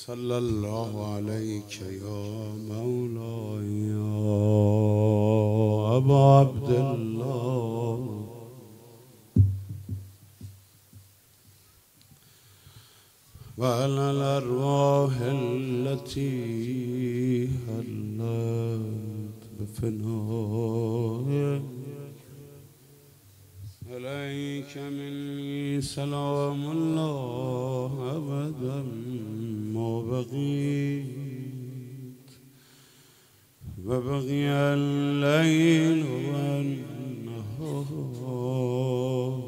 صلى الله عليك يا مولاي يا أبا عبد الله وعلى الأرواح التي هلت بفنائك عليك مني سلام الله أبدا ما بقيت وبقي الليل والنهار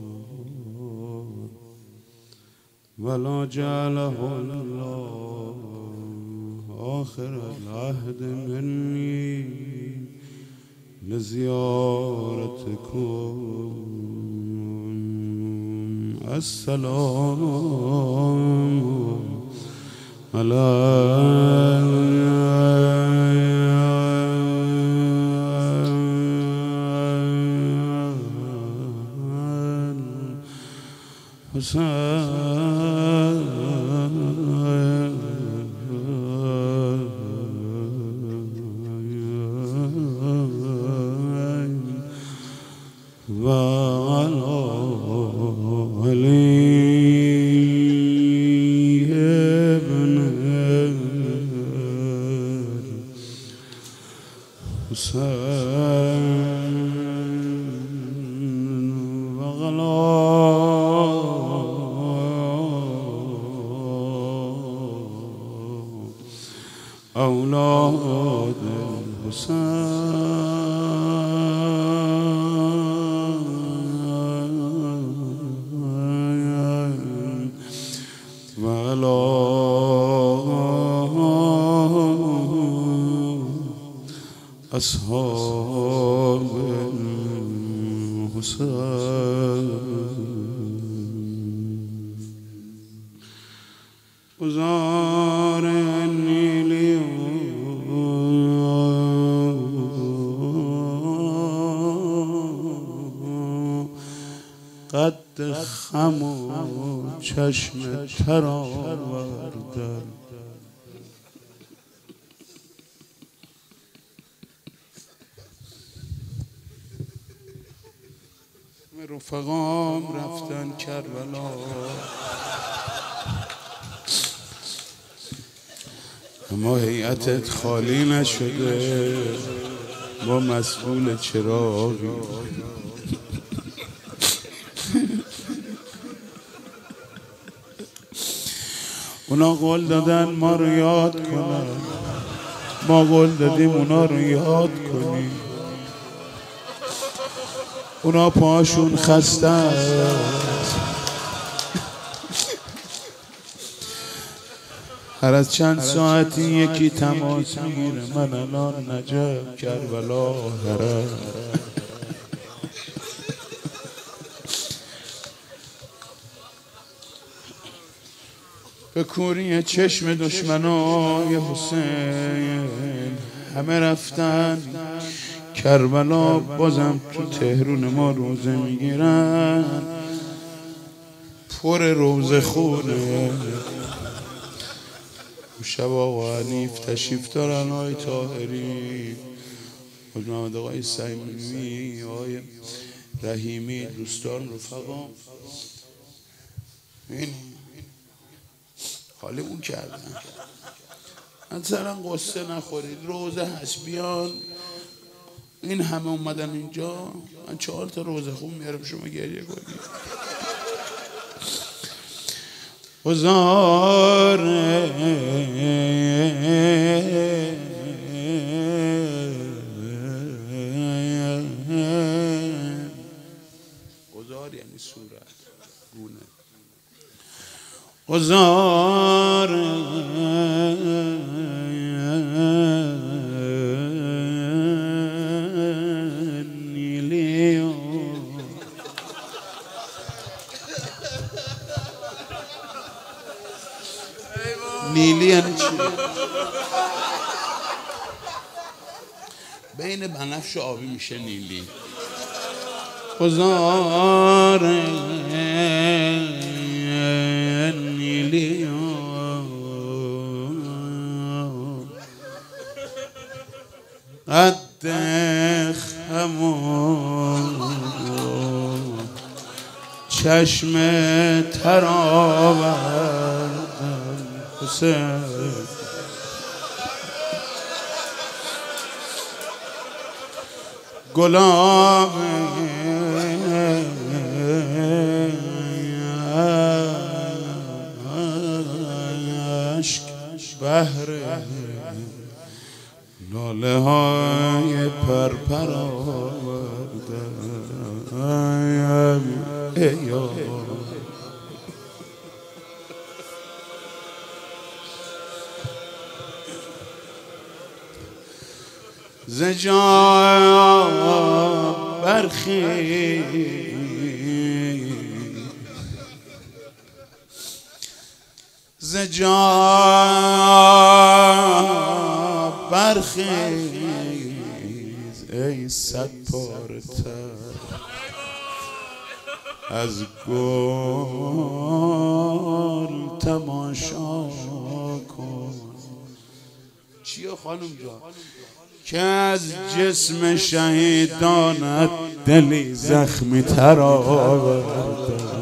ولا جعله الله آخر العهد مني لزيارتكم السلام أولاد الحسين وعلى أصحاب الحسين وزارني قد خم و چشم تر آوردم رفقام رفتن کربلا اما هیئتت خالی نشده با مسئول چراغی اونا قول دادن ما رو یاد کنن، ما قول دادیم اونا رو یاد کنیم. اونا پاشون خسته است، هر از چند ساعتی یکی تماس میگیره من الان نجف کربلا هرم. به کوری چشم دشمنای حسین همه رفتن کربلا، بازم تو تهرون ما روزه میگیرن، پر روزه خونه. شب آقا حنیف تشریف دارن، آقای طاهری، محمد آقای سیمی، آقای رحیمی، دوستان رفقا خالی اون کردن. مثلا قصه نخورید، روزه هست بیان. این همه اومدن اینجا، من 4 تا روزه خون میارم شما گریه کنید. گذار یعنی صورت گونه. گذار نیلی نیلی یعنی چی؟ بین بنفش و آبی میشه نیلی. گذار نیلی قد خمون چشم تر آوردم حسین گلاب عشق بهر لاله های پرپر آوردم ای ز جا برخیز ز جا برخیز ای صد پاره تر از گل تماشا کن. چیه خانم جان؟ که از جسم شهیدانت دلی زخمی تر آوردم.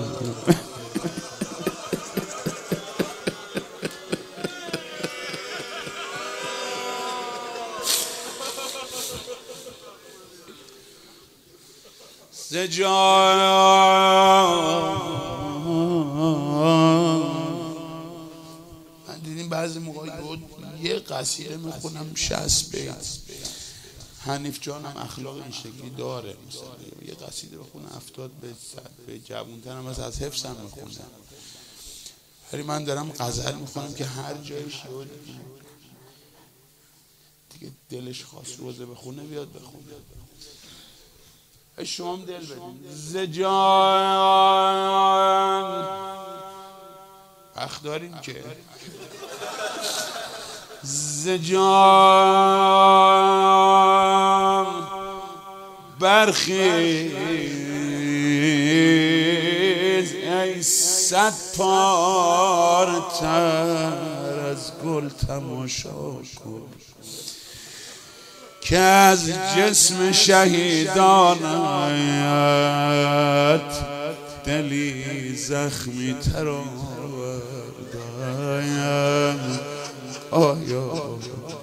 ز جا من دیدیم بعضی موقع یه قصیده میخونم 60 بیت. حنیف جانم اخلاق این شکلی داره، مثلا یه قصیده بخونه 70 بیت 100 بیت. جوون‌ترم از حفظم میخوندم، ولی من دارم غزل میخونم که هر جایش دیگه دلش خواست روزه بخونه بیاد بخونه. شما هم دل بدین. ز جان وقت داریم که ز جان برخیز ای صد پاره تر از گل تماشا کن که از جسم شهیدانت دلی زخمی تر آوردم. آیا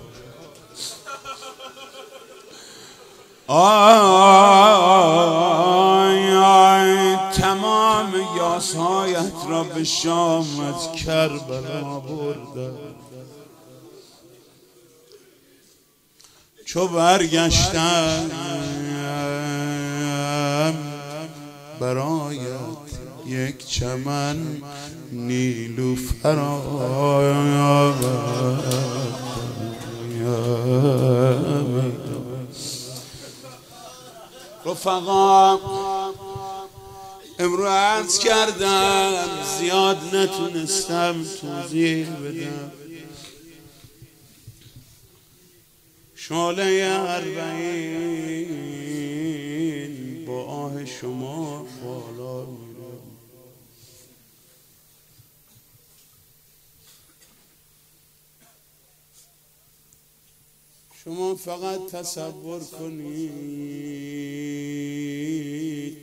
تمام یاسهایت را به شام از کربلا بردم. چو برگشتم برایت یک چمن نیلوفر رفقا امروز عرض کردم زیاد نتونستم توضیح بدم. شعله اربعین با آه شما بالا میره. شما فقط تصور کنید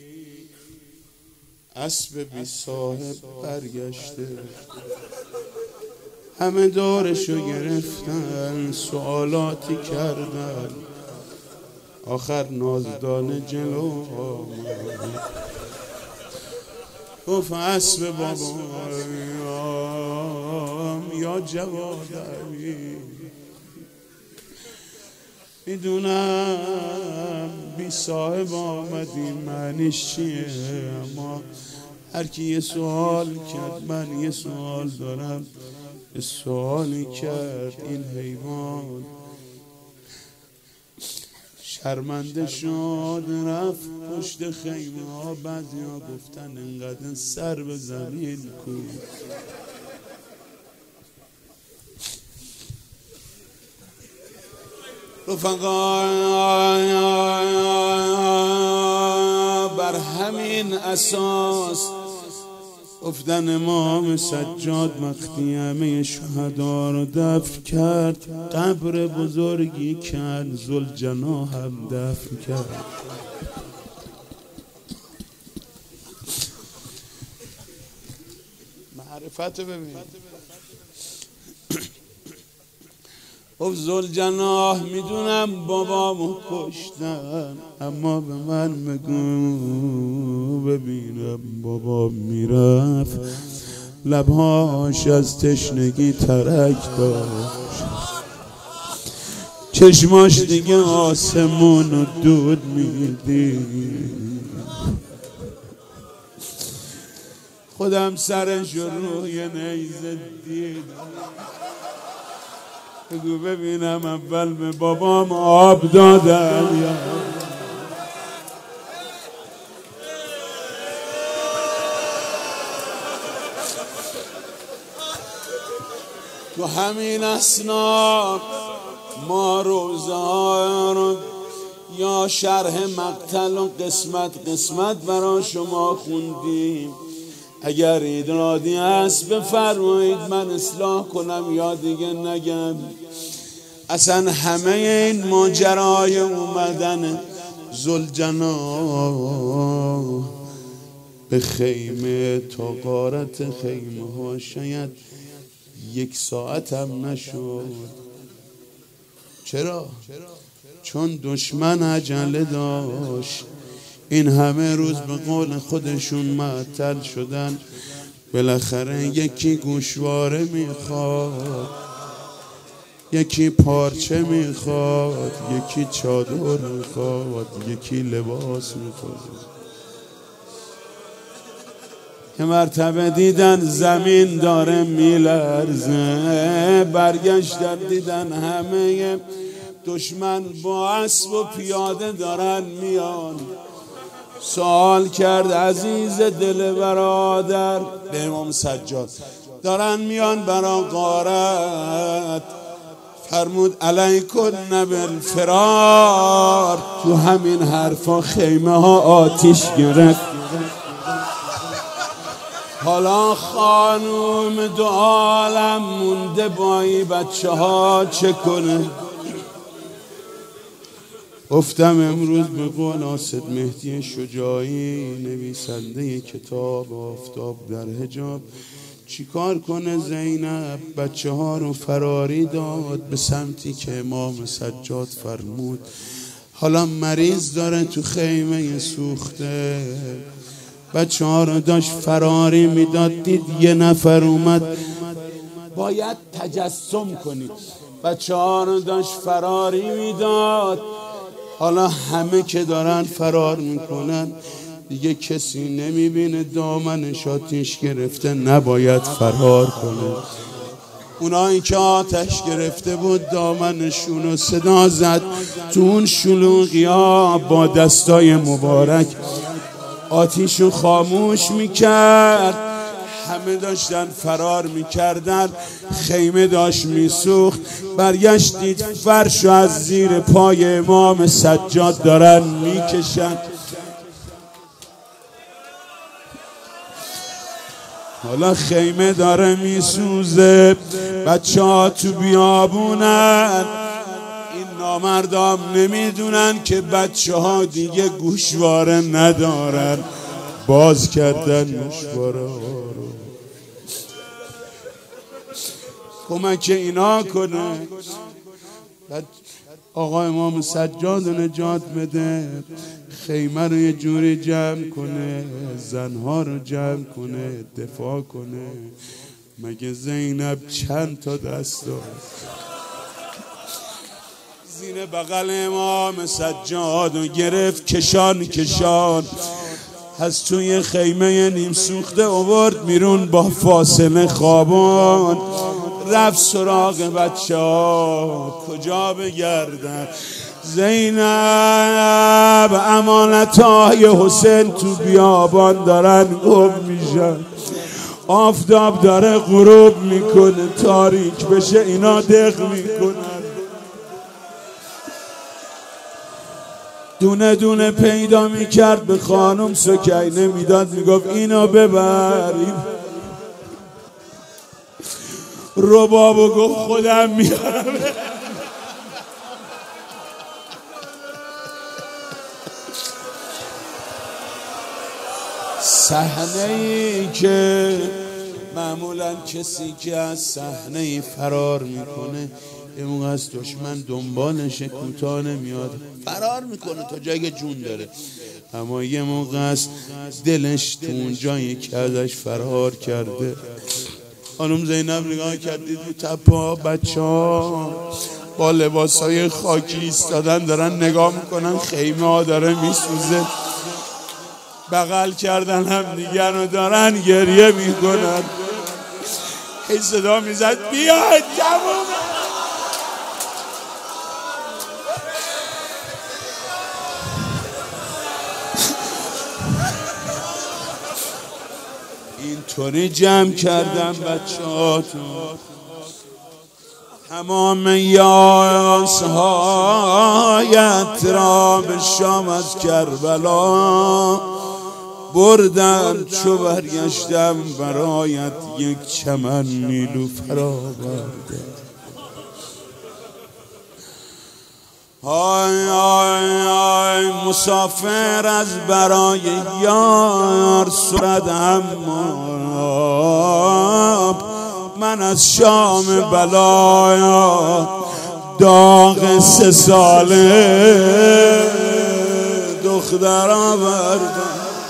اسب بی صاحب برگشته، همه دورشو گرفتن، سوالاتی کردن، آخر نازدانه جلو آمد گفت اسب بابام یا جواد علی، میدونم بی صاحب آمدی معنیش چیه، اما هر کی یه سوال کرد من یه سوال دارم. سوالی کرد این حیوان، شرمنده شد رفت پشت خیمه ها. بعضی ها گفتن انقدر سر به زمین کو. رفقا بر همین اساس افتن امام سجاد وقتی همه شهدا رو دفن کرد، قبر بزرگی کرد، ذوالجناح هم دفن کرد. معرفت ببین. او ذوالجناح میدونم بابامو کشتن، اما به من بگو ببینم بابا میرفت لبهاش از تشنگی ترک داشت، چشماش دیگه آسمون و دود میدید، خودم سرش روی نیزه دیدم. بگو ببینم اول به بابام آب دادم یا تو همین اسنا ما روزها رو یا شرح مقتل و قسمت برای شما خوندیم. اگر ایرادی هست بفرمایید من اصلاح کنم یا دیگه نگم. اصلا همه این ماجرای اومدن ذوالجناح به خیمه تا غارت خیمه ها شاید 1 ساعت هم نشد. چرا؟ چون دشمن عجله داشت. این همه روز به قول خودشون معطل شدن، بالاخره یکی گوشواره میخواد، یکی پارچه میخواد، یکی چادر میخواد، یکی لباس میخواد. یه مرتبه دیدن زمین داره میلرزه، برگشتن دیدن همه دشمن با اسب و پیاده دارن میان. سوال کرد عزیز دل برادر به امام سجاد، دارن میان برا غارت، فرمود علیکن بالفرار. تو همین حرفا خیمه ها آتیش گرفت. حالا خانوم دو عالم مونده با این بچه ها چه کنه؟ گفتم امروز به قول آصد مهدی شجاعی نویسنده کتاب آفتاب در حجاب، چیکار کنه زینب؟ بچه ها رو فراری داد به سمتی که امام سجاد فرمود. حالا مریض داره تو خیمه سوخته، بچه ها رو داشت فراری میداد. دید یه نفر اومد، باید تجسم کنید، بچه ها رو داشت فراری میداد. حالا همه که دارن فرار میکنن، دیگه کسی نمیبینه دامنش آتیش گرفته نباید فرار کنه. اونایی که آتش گرفته بود دامنشونو صدا زد، تو اون شلوغی ها با دستای مبارک آتیشو خاموش میکرد. همه داشتن فرار میکردن، خیمه داشت میسوخت. برگشت دید فرشو از زیر پای امام سجاد دارن میکشن. حالا خیمه داره میسوزه، بچه ها تو بیابونن. این نامردام نمیدونن که بچه ها دیگه گوشواره ندارن، باز کردن گوشواره ها رو. کمک اینا کنه. بعد آقا امام سجاد نجات بده، خیمه رو یه جوری جمع کنه، زنها رو جمع کنه، دفاع کنه. مگه زینب چند تا دست داشت؟ زیر بغل امام سجاد و گرفت کشان از توی خیمه نیم سوخته آورد بیرون با فاصله خوابان. رفت سراغ بچه ها، کجا بگردن؟ زینب امانتهای حسین تو بیابان دارن گم میشن، آفتاب داره غروب میکنه، تاریک بشه اینا دق میکنن. دونه دونه پیدا میکرد، به خانم سکینه میداد، میگفت اینو ببریم. ربابو گفت خودم میارم. صحنه ای که معمولا کسی که از صحنه ای فرار میکنه یه موقع از دشمن دنبالشه، کوتاه نمیاد، فرار میکنه تا جای جون داره، اما یه موقع از دلش تو اون جایی که ازش فرار کرده. خانم زینب نگاه کردید رو تپا بچه ها با لباسای خاکی ایستادن دارن نگاه میکنن، خیمه ها داره میسوزه، بغل کردن هم دیگر رو دارن گریه میکنن. هی صدا میزد بیاید تموم. اینطوری جمع کردم بچه هاتون تمام یاسهایت را به شام از کربلا بردم، چو برگشتم برایت یک چمن نیلوفر آوردم. های های های مسافر از برای یار سرد، اما من از شام بلایا داغ 3 ساله دختر آوردم.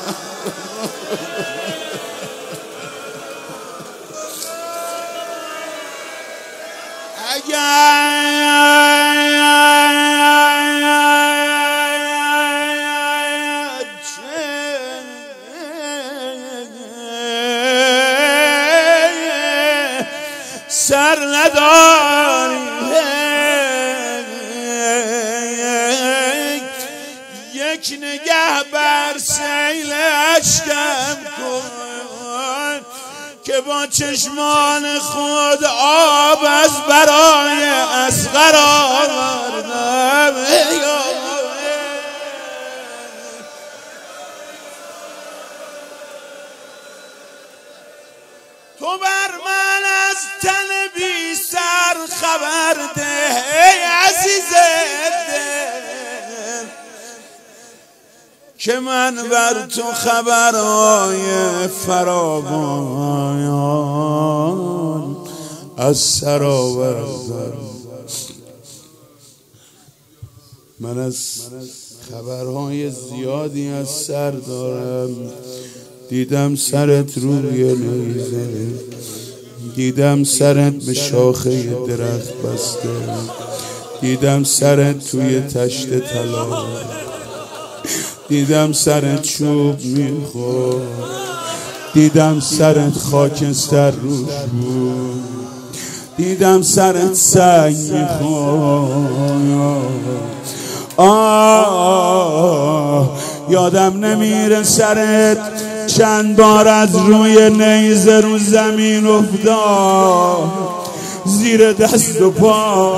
سر نداری یک نگه بر سیل اشکم کن که با چشمان خود آب از برای اصغر آوردم. تو بر من از تن بی سر خبر ده ای عزیز دل، که من بر تو خبرهای فراوان از سر آوردم. من از خبرهای زیادی از سر دارم. دیدم سرت روی نیزه، دیدم سرت به شاخه درخت بسته، دیدم سرت توی تشت طلا، دیدم سرت چوب میخورد، دیدم سرت خاکستر روش بود، دیدم سرت سنگ میخورد. یادم نمیره سرت چند بار از روی نیزه رو زمین افتاد زیر دست و پا.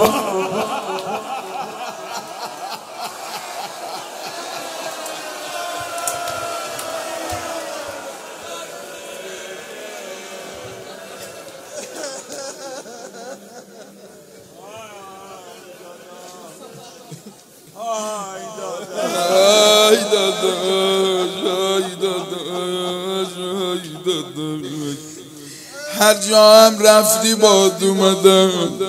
هر جا هم رفتی باد اومدم،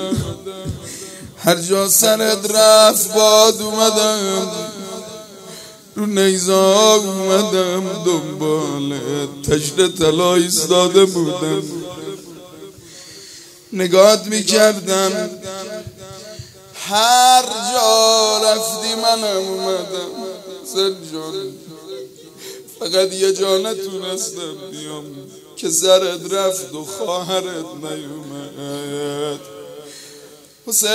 هر جا سرت رفت باد اومدم، رو نیزا اومدم دنبال تشت طلا ایستاده بودم، نگات میکردم هر جا رفتی منم اومدم. سر جان فقط یه جا نتونستم بیام که سرت رفت و خواهرت نیومد. حسین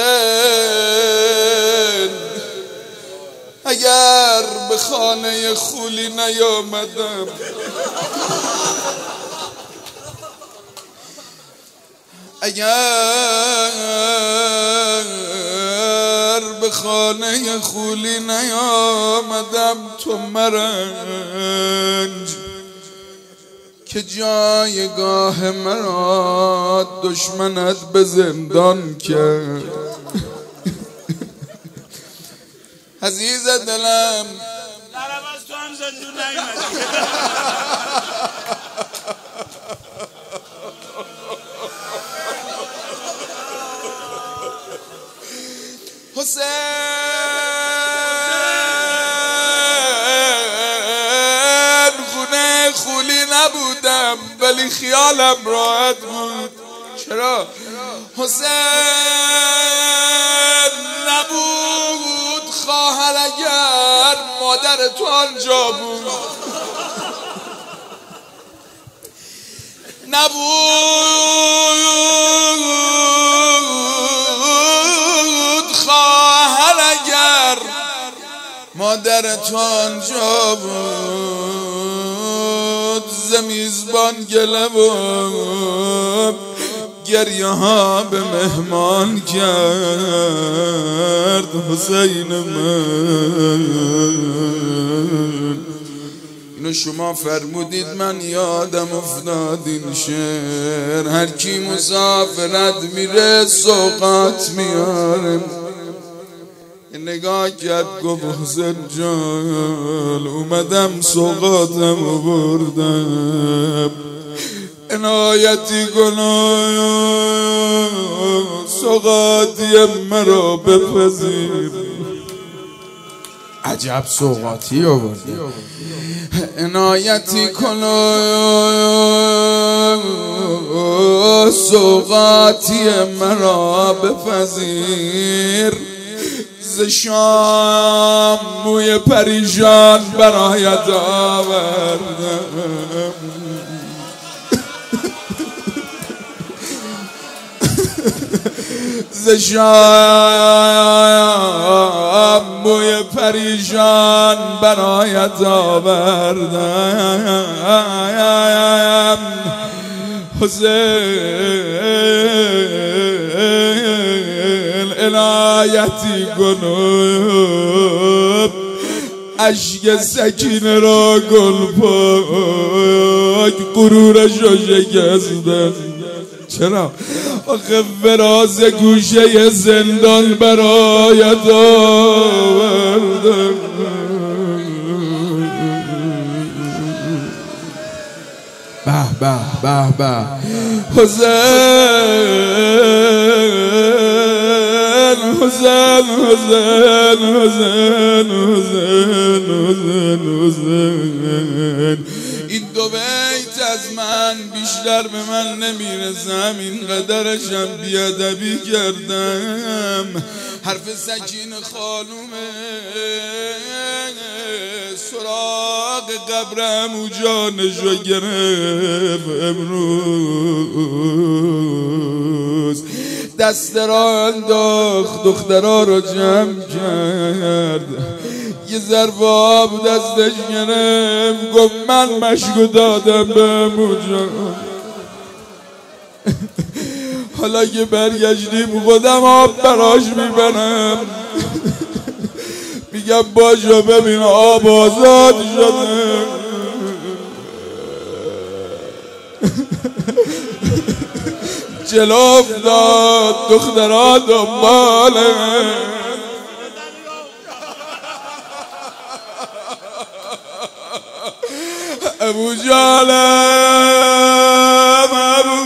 اگر به خانه خولی نیامدم، اگر به خانه خولی نیامدم تو مرنج که جایگاه مرا دشمنت به زندان کرد. عزیز دلم درم از تو هم زندون نیومدی. حسین خونه خولی نبودم ولی خیالم راحت بود. چرا؟ حسین نبود خواهر اگر مادر تو آنجا بود، نبود خواهر اگر مادر تو آنجا بود. زمیزبان گله و گریه ها به مهمان کرد. حسین من اینو شما فرمودید من یادم افتاد این شعر. هر کی مسافرت میره سوقات میاره. نگاه کرد گفت حسین جان اومدم سوقاتم بردم، عنایتی کنم سوقاتی مرا بپذیر. عجب سوقاتی آوردی. عنایتی کنم سوقاتی مرا بپذیر. ز شام موی پریشان برایت آوردم، ز شام موی پریشان برایت آوردم. حسین عنایتی کنم اشک سکینه را گل پاک غرورش را شکستن. چرا؟ آخه فراز گوشه زندان برایت آوردم. به به به به حسین حسین این دو بیت از من بیشتر به من نمیرسم، اینقدرشم بیادبی کردم. حرف سکین خانومه سراغ قبرم و جانشو گرفت. امروز دست را انداخت دخترها رو جمع کرد، یه ظرف آب دستش گرفت گفت من مشکو دادم به عمو جان، حالا که برگشتیم خودم آب براش میبرم. میگم باشو ببین آب آزاد شده. جلو افتاد دخترها دنباله، ابو جانم ابو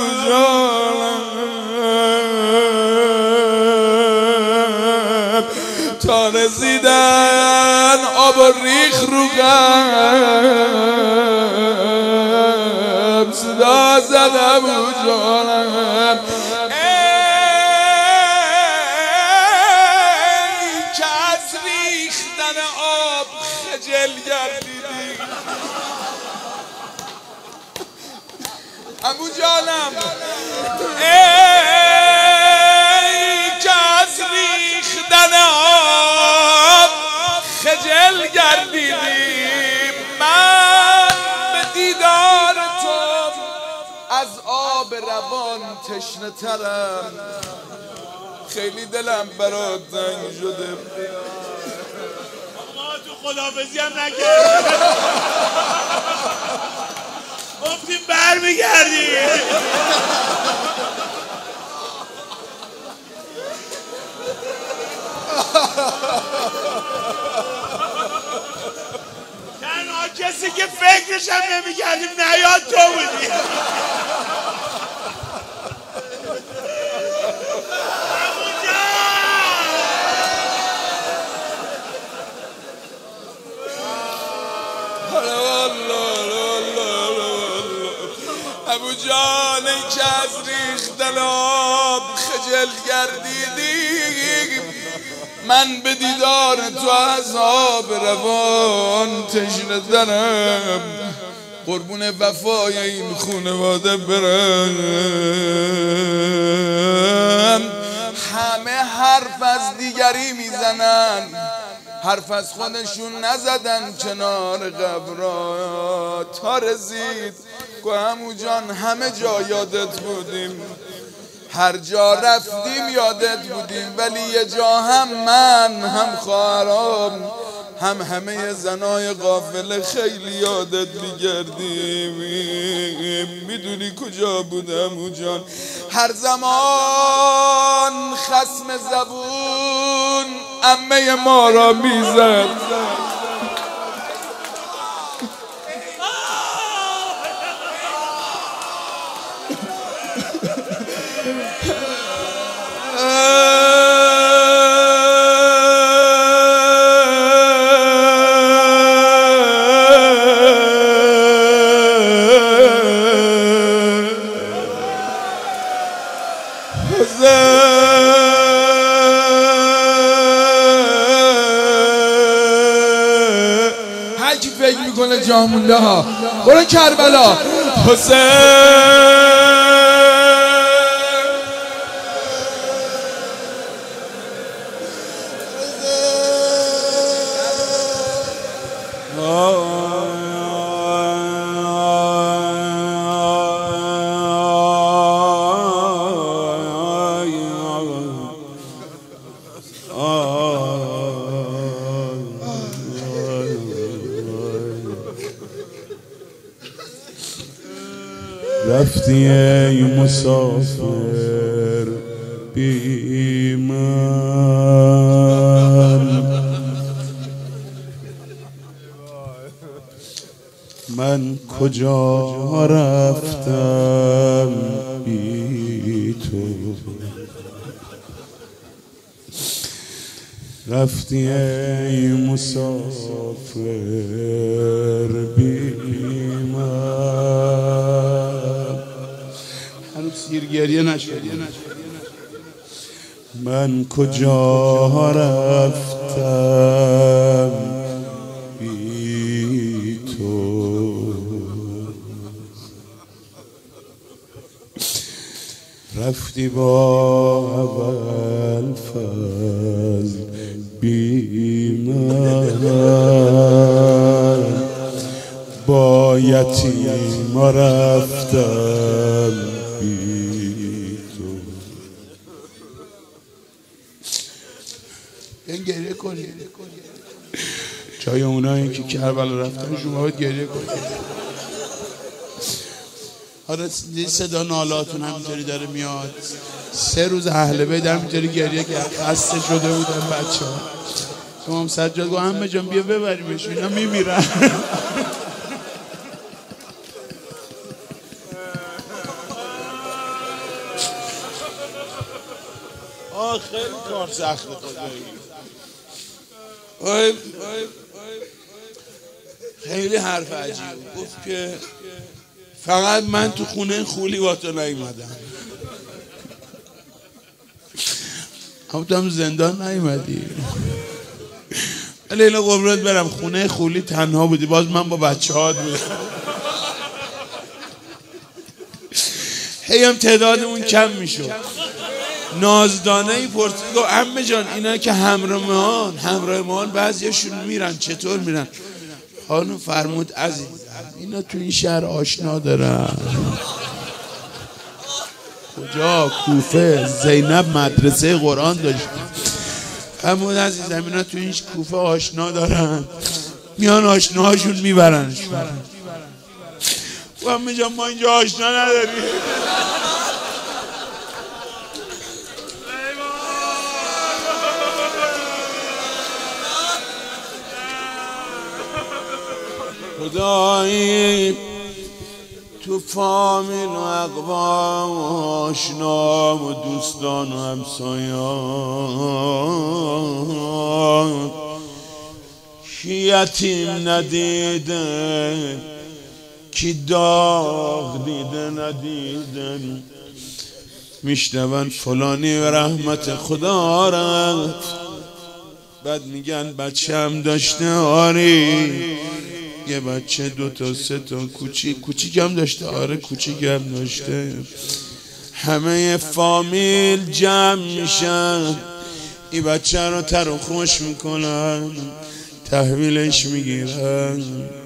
جانم تا رسیدن آب و ریخ رو غم صدا زد ابو جانم ای که از ریختن آب خجل گردیدی. ابو جانم ای که از ریختن آب خجل گردیدی. من به دیدار تو از آب روان تشنه ترم، خیلی دلم برات تنگ شده. ما تو خداحافظی هم نکردیم، گفتیم برمیگردیم. تنها کسی که فکرش هم نمی‌کردیم نیاد تو بودی. ابو جان ای که از ریختن آب خجل گردیدی، من به دیدار تو از آب روان تشنه ترم، قربون وفای این خانواده برم. همه حرف از دیگری میزنن، حرف از خودشون نزدن کنار قبرها. تا رسید عمو جان همه جا یادت بودیم، هر جا رفتیم یادت بودیم، ولی یه جا هم من هم خواهرام هم همه زنای قافله خیلی یادت میگردیم. میدونی کجا بودم عمو جان؟ هر زمان خصم زبون عمه ما را میزد، هر کی فکر میکنه جا مونده ها برو کربلا. حسین رفتی ای مسافر بی من کجا رفتم بی تو؟ رفتی ای مسافر بی سیرگریه نشدی. من کجا رفتم بی تو؟ رفتی با اول فضل بی من، با یتیما رفتم بی تو. این گریه کنی جای اونایی که کربلا رفتن شما باید گریه کنی. آره صدا نالاتون همینطوری داره میاد. 3 روز اهل بیت همینطوری گریه که خسته شده بودن بچه ها. امام سجاد گفت عمه جان بیا ببریمش اینا میمیرن. خیلی کار سخته خدایی. خیلی حرف عجیب گفت که فقط من تو خونه خولی با تو نیومدم. اما تو هم زندان نیومدی. ولی اینا قربونت برم خونه خولی تنها بودی، باز من با بچه هات بودم. هی هم تعدادمون کم میشد. نازدانه ای پرسید گفت عمه جان اینا که همراه ما بعضیشون میرن چطور میرن؟ خانم فرمود عزیز اینا تو این شهر آشنا دارن. کجا؟ کوفه. زینب مدرسه قرآن داشت. همون عزیز اینا تو این کوفه آشنا دارن، میان آشناهاشون میبرنش. و همه جا ما اینجا آشنا نداریم. خدایی تو فامیل و اقوام و آشنام و دوستان و همسایان کی یتیم ندیده، کی داغ دیده ندیده، میشنون فلانی و رحمت خدا رفت، بعد میگن بچه هم داشته. آری یه بچه 2 تا 3 تا کوچیک هم داشته. آره کوچیک هم داشته. همه فامیل جمع میشن، این بچه رو تر و خوش میکنن، تحویلش میگیرن.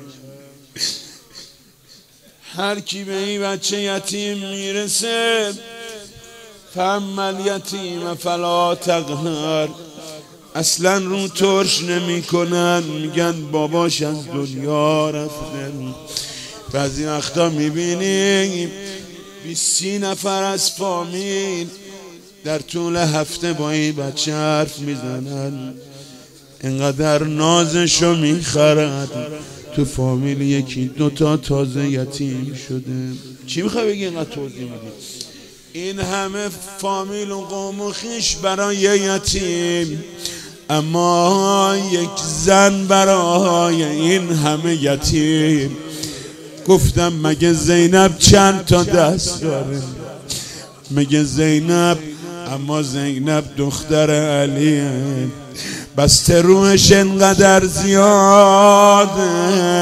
هر کی به این بچه یتیم میرسه، فاما الیتیم فلا تقهر، اصلا رو ترش نمی کنن، میگن باباش از دنیا رفته. بعضی وقتا میبینیم 20 نفر از فامیل در طول هفته با این بچه حرف میزنن، اینقدر نازشو میخرد. تو فامیل 1 2 تا تازه یتیم شده. چی میخوای بگی اینقدر توضیح میدی؟ این همه فامیل و قوم و خویش برای یتیم، اما یک زن برای این همه یتیم. گفتم مگه زینب چند تا دست داره؟ مگه زینب؟ اما زینب دختر علیه، بسته روش انقدر زیاده.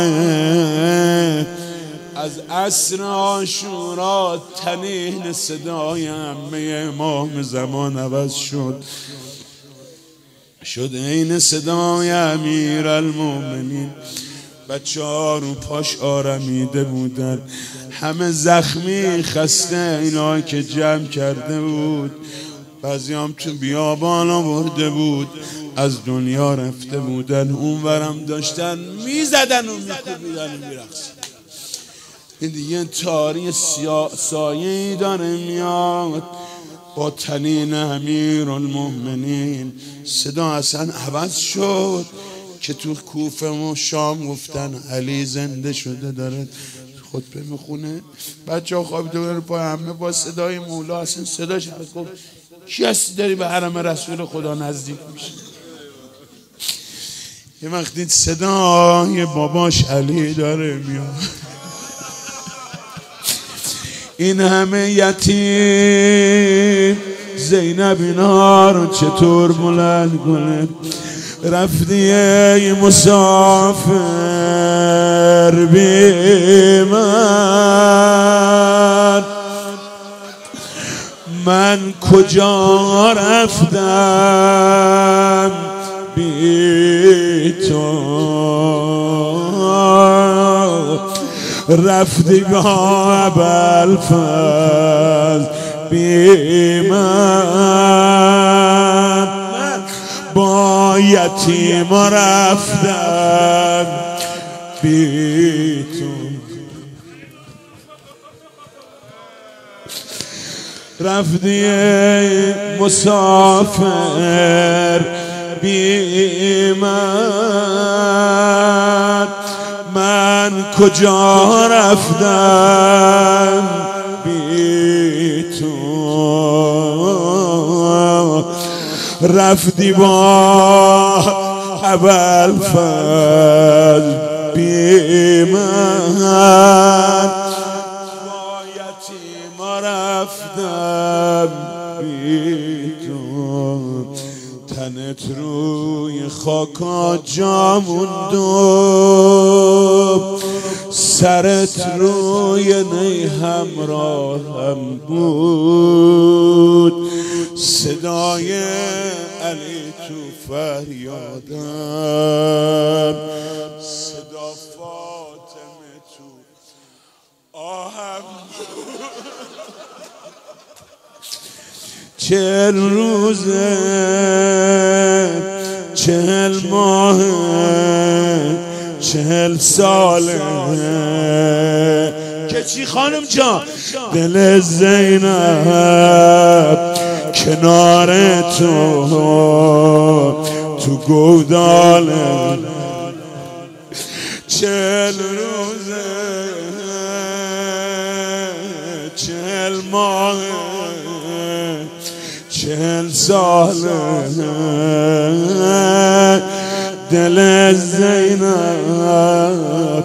از عصر عاشورا تنین صدای عمه امام زمان عوض شد عین صدای امیر المومنین. بچه ها رو پاش آرمیده بودن، همه زخمی خسته، اینا که جمع کرده بود. بعضی هم تو بیابان آورده بود، از دنیا رفته بودن. اون ورم داشتن میزدن و میکوبیدن و میرقصن. این دیگه تاری سایه‌ای داره میاد با تنین امیر المؤمنین. صدا اصلا عوض شد که تو کوفه و شام گفتن علی زنده شده، داره خطبه میخونه. بچه ها خوابیده بودن پای همه، با صدای مولا اصلا صداش گفت کی هستی داری به حرم رسول خدا نزدیک میشه؟ یه وقتی صدای باباش علی داره میاد. این همه یتیم، زینب اینا رو چطور بلند کنه؟ رفتی ای مسافر بی من کجا رفتم بی تو؟ رفتی با ابوالفضل بی من با یتیم رفتم بی تو. رفتی مسافر بی من کجا رفتم بی تو؟ رفتی با ابوالفضل بی من با یتیم رفتم بی تو. تنت روی خاکا جا موند و سرت روی نی همراهم بود. صدای علی تو فریادم، صدا فاطمه تو آهم بود. 40 روزه 40 ماه 40 ساله که چی خانم جان؟ دل زینب کنار تو گوداله 40 روزه 40 ماه 40 ساله دل زینب.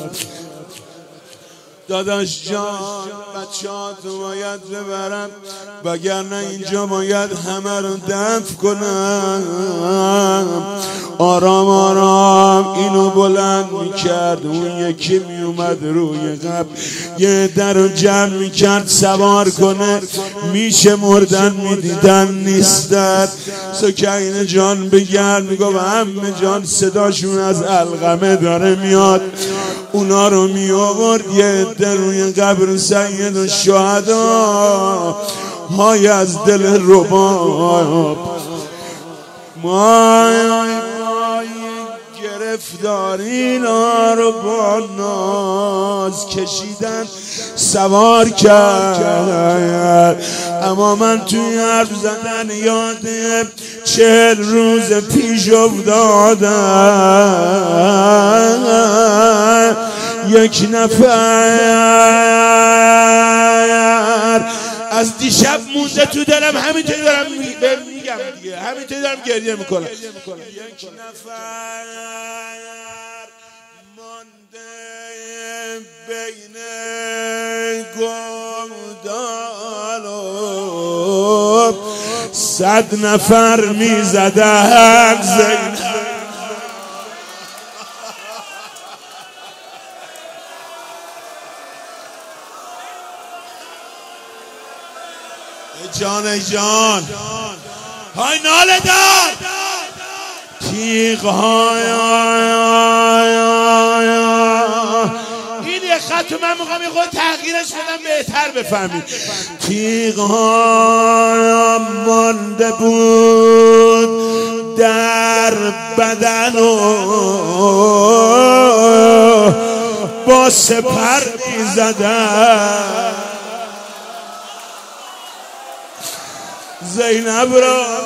داداش جان بچه‌هاتو باید ببرم وگرنه اینجا باید همه رو دفن کنم. آرام آرام اینو بلند میکرد، اون یکی میومد روی قبر یه در رو جمع میکرد سوار کنه، میشه مردن میدیدن نیستن. سکینه جان بگرد میگو عمه جان صداشون از القمه داره میاد. اونا رو می آورد یه در روی قبر سید و شهدا های از دل رباب مای گرفتاری رو با ناز کشیدن سوار کرد. اما من توی حرف زدن یاده 40 روز پیش افتادن. یک نفر از دیشب مونده تو دلم، همینطوری دارم میگم دیگه، همینطوری دارم گریه میکنم. یک نفر مانده بین گودال و 100 نفر میزدن زینب. جان های ناله دار تیغ های این یه خط من میخوام یه خود تغییرش بدم بهتر بفهمید. تیغ های مانده بود در بدن و با سپر میزدن. زینب را